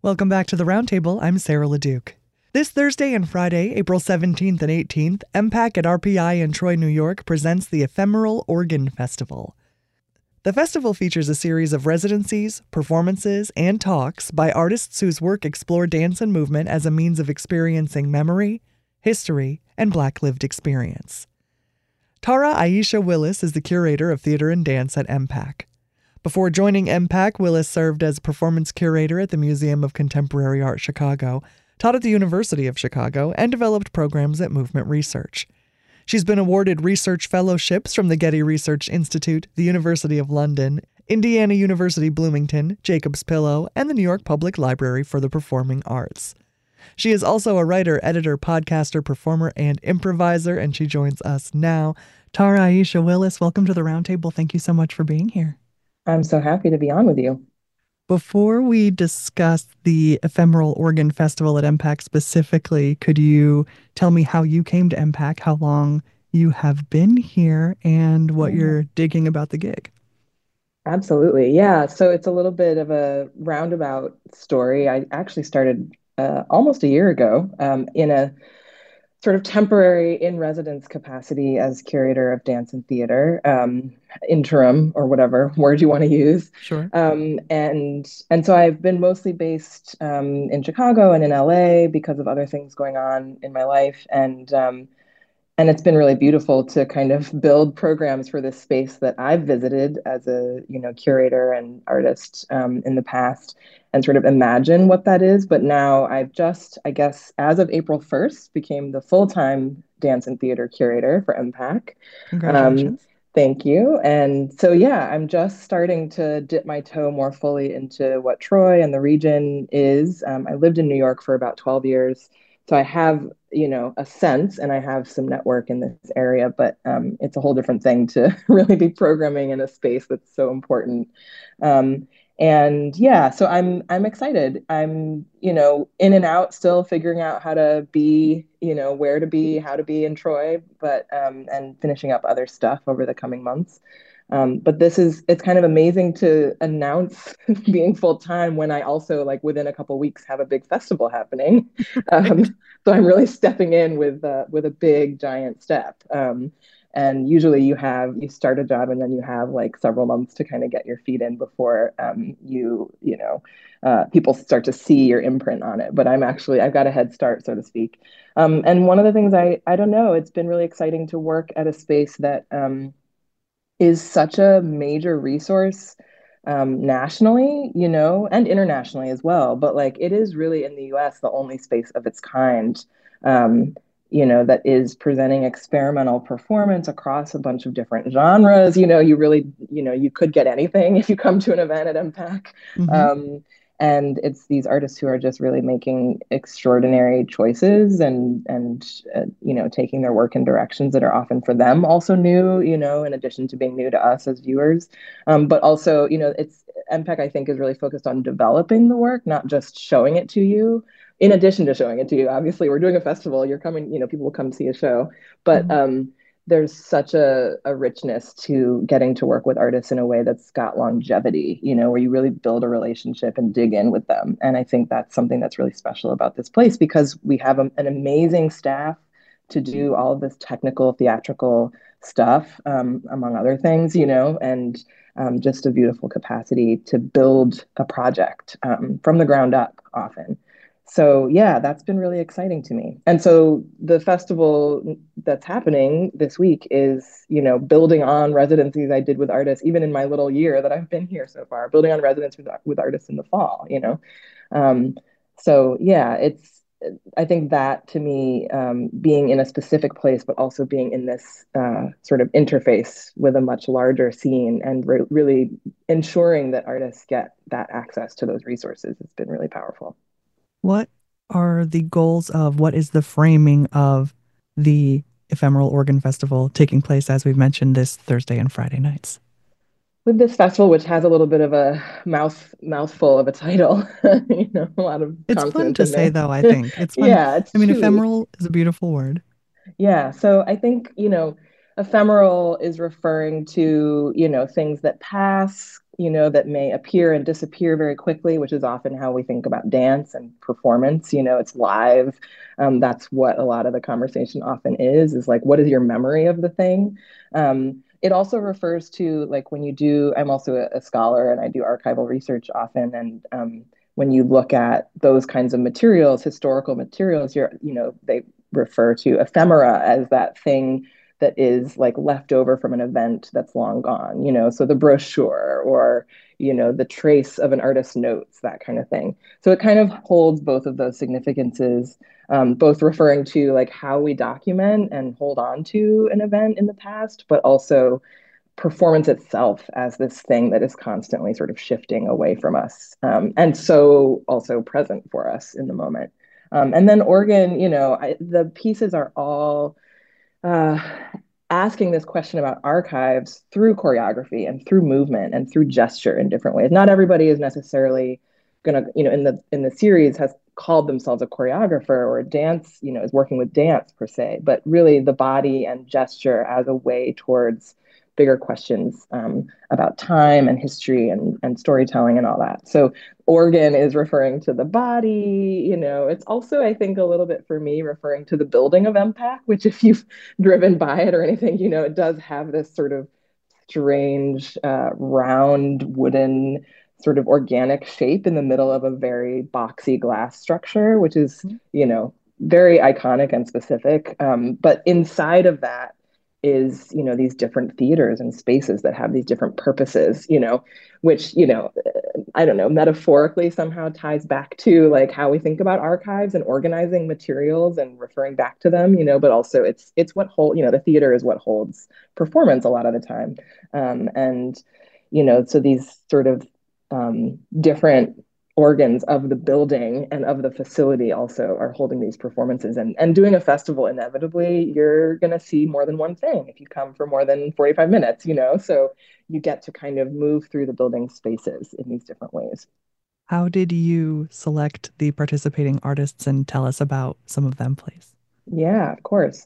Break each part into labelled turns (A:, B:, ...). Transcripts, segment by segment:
A: Welcome back to the Roundtable. I'm Sarah LeDuc. This Thursday and Friday, April 17th and 18th, MPAC at RPI in Troy, New York presents the Ephemeral Organ Festival. The festival features a series of residencies, performances, and talks by artists whose work explore dance and movement as a means of experiencing memory, history, and Black lived experience. Tara Aisha Willis is the curator of theater and dance at MPAC. Before joining MPAC, Willis served as performance curator at the Museum of Contemporary Art Chicago, taught at the University of Chicago, and developed programs at Movement Research. She's been awarded research fellowships from the Getty Research Institute, the University of London, Indiana University Bloomington, Jacobs Pillow, and the New York Public Library for the Performing Arts. She is also a writer, editor, podcaster, performer, and improviser, and she joins us now. Tara Aisha Willis, welcome to the Roundtable. Thank you so much for being here.
B: I'm so happy to be on with you.
A: Before we discuss the Ephemeral Organ Festival at MPAC specifically, could you tell me how you came to MPAC, how long you have been here, and what you're digging about the gig?
B: Absolutely. Yeah. So it's a little bit of a roundabout story. I actually started almost a year ago in a sort of temporary in residence capacity as curator of dance and theater, interim or whatever word you want to use.
A: Sure.
B: And so I've been mostly based in Chicago and in LA because of other things going on in my life. And it's been really beautiful to kind of build programs for this space that I've visited as a, curator and artist in the past and sort of imagine what that is. But now I've just, I guess, as of April 1st, became the full-time dance and theater curator for MPAC.
A: Congratulations.
B: Thank you. And so, yeah, I'm just starting to dip my toe more fully into what Troy and the region is. I lived in New York for about 12 years. So I have, a sense and I have some network in this area, but it's a whole different thing to really be programming in a space that's so important. And yeah, so I'm excited. I'm, in and out still figuring out how to be, where to be, how to be in Troy, but and finishing up other stuff over the coming months. But it's kind of amazing to announce being full time when I also, like, within a couple of weeks have a big festival happening. So I'm really stepping in with a big giant step. And usually you start a job and then you have like several months to kind of get your feet in before people start to see your imprint on it. But I've got a head start, so to speak. And one of the things I don't know, it's been really exciting to work at a space that is such a major resource nationally, and internationally as well. But like it is really in the US the only space of its kind, that is presenting experimental performance across a bunch of different genres. You really, you could get anything if you come to an event at MPAC.
A: Mm-hmm.
B: And it's these artists who are just really making extraordinary choices and taking their work in directions that are often for them also new, in addition to being new to us as viewers. But also, it's MPEC, I think, is really focused on developing the work, not just showing it to you. In addition to showing it to you, obviously, we're doing a festival. You're coming, people will come see a show, but there's such a richness to getting to work with artists in a way that's got longevity, where you really build a relationship and dig in with them. And I think that's something that's really special about this place because we have an amazing staff to do all of this technical, theatrical stuff, among other things, and just a beautiful capacity to build a project from the ground up often. So yeah, that's been really exciting to me. And so the festival that's happening this week is, building on residencies I did with artists, even in my little year that I've been here so far, building on residence with artists in the fall. So yeah, I think that to me, being in a specific place, but also being in this sort of interface with a much larger scene and really ensuring that artists get that access to those resources has been really powerful.
A: What are the goals of what is the framing of the Ephemeral Organ Festival taking place, as we've mentioned, this Thursday and Friday nights?
B: With this festival, which has a little bit of a mouthful of a title, a lot of
A: It's fun
B: consonants
A: to
B: in
A: say,
B: there.
A: though, I think. It's fun.
B: Yeah, it's
A: I mean,
B: chewy.
A: ephemeral is a beautiful word.
B: Yeah, so I think, ephemeral is referring to, things that pass that may appear and disappear very quickly, which is often how we think about dance and performance. It's live. That's what a lot of the conversation often is like, what is your memory of the thing? It also refers to like when you do, I'm also a scholar and I do archival research often. And when you look at those kinds of materials, historical materials, they refer to ephemera as that thing that is like left over from an event that's long gone, so the brochure or, the trace of an artist's notes, that kind of thing. So it kind of holds both of those significances, both referring to like how we document and hold on to an event in the past, but also performance itself as this thing that is constantly sort of shifting away from us, and so also present for us in the moment. And then organ, the pieces are all uh, asking this question about archives through choreography and through movement and through gesture in different ways. Not everybody is necessarily gonna, in the series has called themselves a choreographer or a dance, is working with dance per se, but really the body and gesture as a way towards bigger questions, about time and history and storytelling and all that. So organ is referring to the body, it's also, I think, a little bit for me referring to the building of MPAC, which if you've driven by it or anything, it does have this sort of strange, round wooden sort of organic shape in the middle of a very boxy glass structure, which is, very iconic and specific. But inside of that is, these different theaters and spaces that have these different purposes, which, I don't know, metaphorically somehow ties back to like how we think about archives and organizing materials and referring back to them, but also it's what the theater is what holds performance a lot of the time. And, so these sort of different organs of the building and of the facility also are holding these performances, and doing a festival, inevitably you're going to see more than one thing if you come for more than 45 minutes, so you get to kind of move through the building spaces in these different ways.
A: How did you select the participating artists and tell us about some of them, please?
B: Yeah, of course.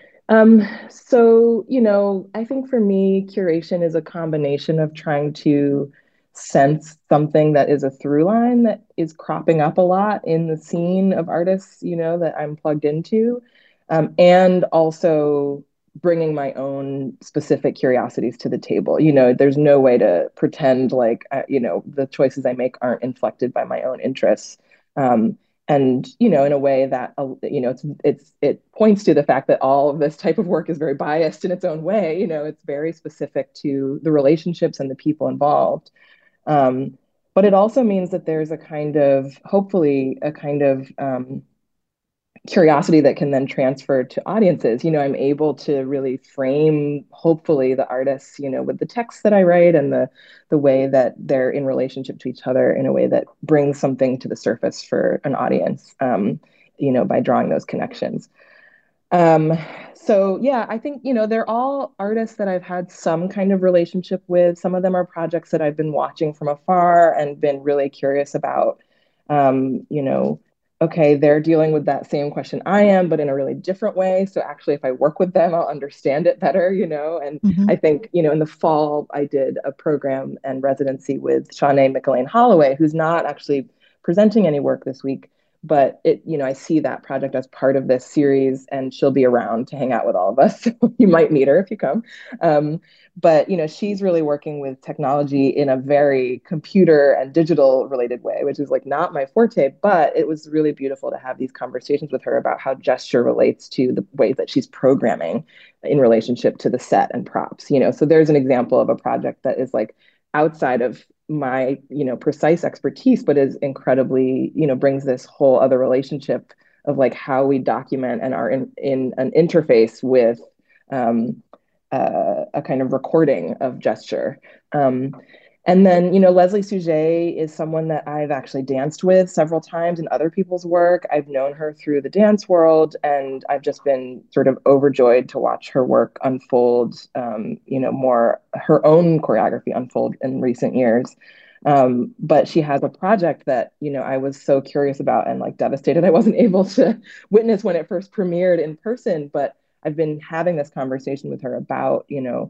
B: So, I think for me, curation is a combination of trying to sense something that is a through line that is cropping up a lot in the scene of artists, that I'm plugged into, and also bringing my own specific curiosities to the table. There's no way to pretend like, the choices I make aren't inflected by my own interests. And in a way that, it points to the fact that all of this type of work is very biased in its own way. It's very specific to the relationships and the people involved. um, but it also means that there's a kind of, hopefully a kind of, curiosity that can then transfer to audiences. I'm able to really frame, hopefully, the artists, with the text that I write and the way that they're in relationship to each other in a way that brings something to the surface for an audience, by drawing those connections. Um, so yeah, I think, they're all artists that I've had some kind of relationship with. Some of them are projects that I've been watching from afar and been really curious about. Um, you know, okay, they're dealing with that same question I am, but in a really different way. So actually, if I work with them, I'll understand it better, And
A: Hmm.
B: I think, in the fall, I did a program and residency with Shanae McElwain Holloway, who's not actually presenting any work this week, but I see that project as part of this series, and she'll be around to hang out with all of us. So you might meet her if you come. But she's really working with technology in a very computer and digital related way, which is like not my forte, but it was really beautiful to have these conversations with her about how gesture relates to the way that she's programming in relationship to the set and props. So there's an example of a project that is like outside of my precise expertise, but is incredibly, brings this whole other relationship of like how we document and are in an interface with, um, a kind of recording of gesture. And then, Leslie Sujet is someone that I've actually danced with several times in other people's work. I've known her through the dance world, and I've just been sort of overjoyed to watch her work unfold, more her own choreography unfold in recent years. But she has a project that, I was so curious about and like devastated I wasn't able to witness when it first premiered in person. But I've been having this conversation with her about,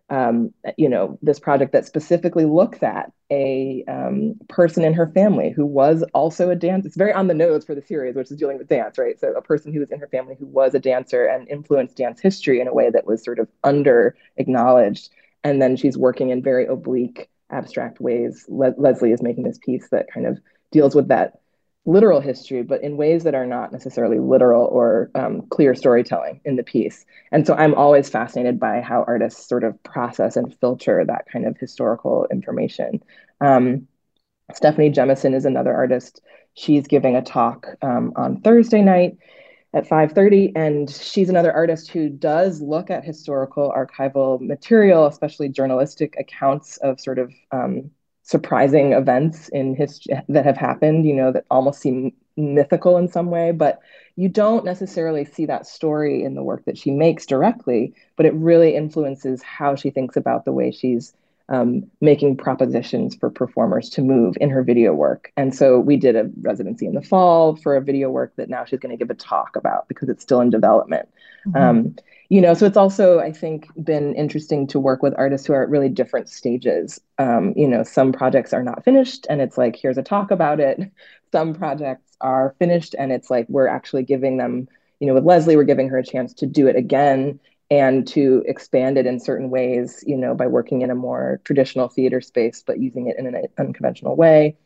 B: this project that specifically looks at a person in her family who was also a dancer. It's very on the nose for the series, which is dealing with dance, right? So a person who was in her family who was a dancer and influenced dance history in a way that was sort of under acknowledged. And then she's working in very oblique, abstract ways. Leslie is making this piece that kind of deals with that literal history, but in ways that are not necessarily literal or clear storytelling in the piece. And so I'm always fascinated by how artists sort of process and filter that kind of historical information. Um, Stephanie Jemison is another artist. She's giving a talk on Thursday night at 5:30, and she's another artist who does look at historical archival material, especially journalistic accounts of sort of surprising events in history that have happened, that almost seem mythical in some way, but you don't necessarily see that story in the work that she makes directly, but it really influences how she thinks about the way she's making propositions for performers to move in her video work. And so we did a residency in the fall for a video work that now she's going to give a talk about because it's still in development. Mm-hmm. So it's also, I think, been interesting to work with artists who are at really different stages. Some projects are not finished and it's like, here's a talk about it. Some projects are finished and it's like, we're actually giving them, with Leslie, we're giving her a chance to do it again and to expand it in certain ways, by working in a more traditional theater space, but using it in an unconventional way.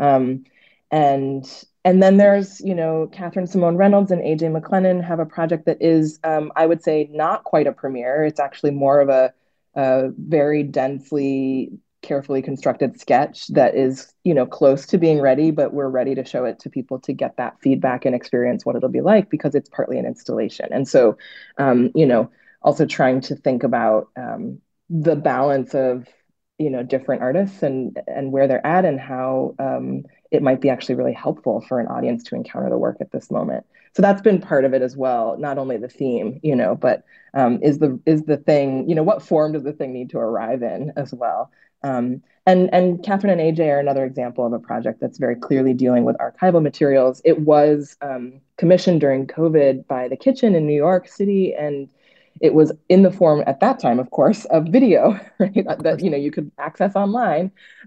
B: And then there's, Catherine Simone Reynolds and AJ McLennan have a project that is, I would say, not quite a premiere. It's actually more of a very densely, carefully constructed sketch that is, close to being ready, but we're ready to show it to people to get that feedback and experience what it'll be like because it's partly an installation. And so, also trying to think about the balance of different artists and where they're at and how it might be actually really helpful for an audience to encounter the work at this moment. So that's been part of it as well. Not only the theme, but is the thing, what form does the thing need to arrive in as well? And Catherine and AJ are another example of a project that's very clearly dealing with archival materials. It was commissioned during COVID by The Kitchen in New York City, and it was in the form at that time, of course, of video, right? That you could access online.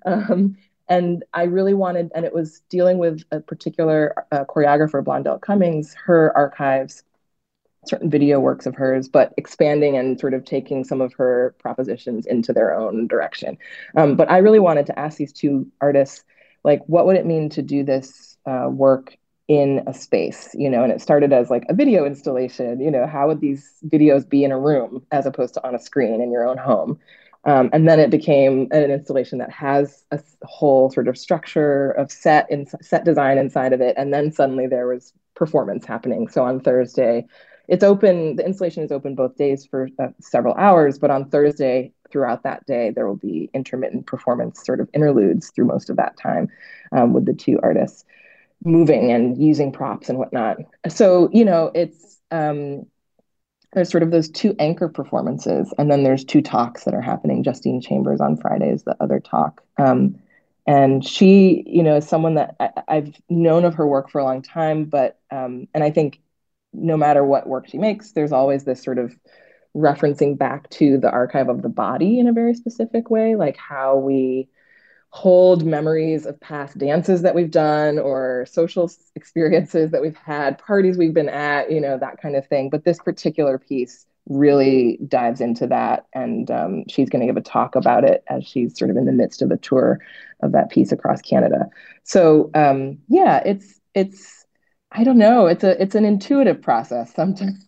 B: And I really wanted, and it was dealing with a particular choreographer, Blondell Cummings, her archives, certain video works of hers, but expanding and sort of taking some of her propositions into their own direction. But I really wanted to ask these two artists, like, what would it mean to do this work in a space, and it started as like a video installation, how would these videos be in a room as opposed to on a screen in your own home? And then it became an installation that has a whole sort of structure of set design inside of it. And then suddenly there was performance happening. So on Thursday, it's open, the installation is open both days for several hours, but on Thursday, throughout that day, there will be intermittent performance sort of interludes through most of that time with the two artists moving and using props and whatnot. So, it's there's sort of those two anchor performances, and then there's two talks that are happening. Justine Chambers on Friday is the other talk. And she, is someone that I've known of her work for a long time, but and I think no matter what work she makes, there's always this sort of referencing back to the archive of the body in a very specific way, like how we hold memories of past dances that we've done or social experiences that we've had, parties we've been at, that kind of thing. But this particular piece really dives into that. And she's going to give a talk about it as she's sort of in the midst of a tour of that piece across Canada. So yeah, it's I don't know, it's an intuitive process sometimes.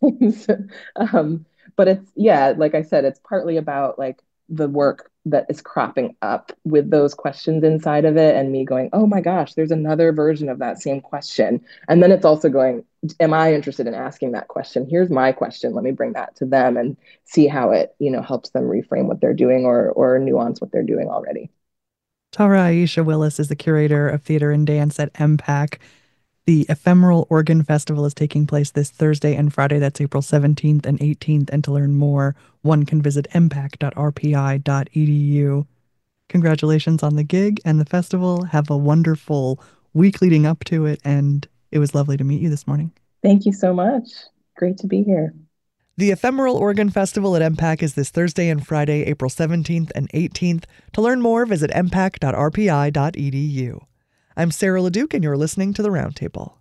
B: But it's, yeah, like I said, it's partly about like the work that is cropping up with those questions inside of it and me going, oh my gosh, there's another version of that same question. And then it's also going, am I interested in asking that question? Here's my question. Let me bring that to them and see how it, helps them reframe what they're doing or nuance what they're doing already.
A: Tara Aisha Willis is the curator of theater and dance at MPAC. The Ephemeral Organ Festival is taking place this Thursday and Friday. That's April 17th and 18th. And to learn more, one can visit mpac.rpi.edu. Congratulations on the gig and the festival. Have a wonderful week leading up to it. And it was lovely to meet you this morning.
B: Thank you so much. Great to be here.
A: The Ephemeral Organ Festival at MPAC is this Thursday and Friday, April 17th and 18th. To learn more, visit mpac.rpi.edu. I'm Sarah LeDuc, and you're listening to The Roundtable.